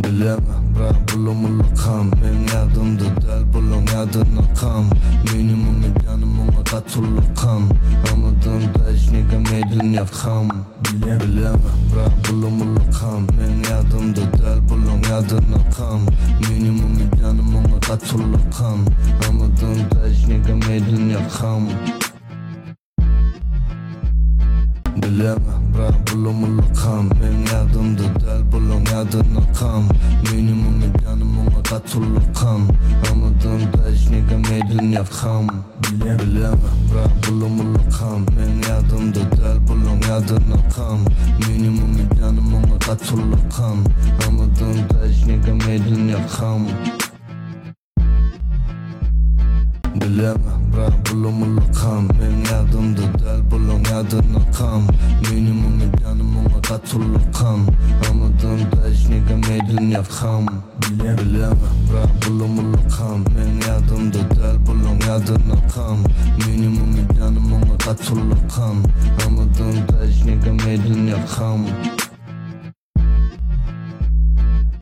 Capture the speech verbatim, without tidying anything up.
Bilemem bırak bulumulu kam. Ben yadımda del bulun yadına kam. Minimum imkanımına katullu kam. Anladığım da hiç nigga meydin yakam. Bilemem bırak bulumulu kam. Ben yadımda del bulun yadına kam. Minimum imkanımına katullu kam. Anladığım da hiç nigga meydin yakam. Bilemem bırak bulumulu kam. Ben yadımda del bulun yadına kam. Minimum imkanımına katullu kam. Anladığım da hiç nigga meydin yakam. Bilemem bırak bulumulu kam. Ben yadımda del bulun yadına kam. Minimum imkanımına katullu kam. Anladığım da hiç nigga meydin yakam. Bilemem bırak bulumulu kam. Ben yadımda del bulun yadına kam. Minimum imkanımına katullu kam. Anladığım da hiç nigga meydin yakam. Bilemem bırak bulumulu kam. Ben yadımda del bulun yadına kam. Minimum imkanımına katullu kam. Anladığım da hiç nigga meydin yakam.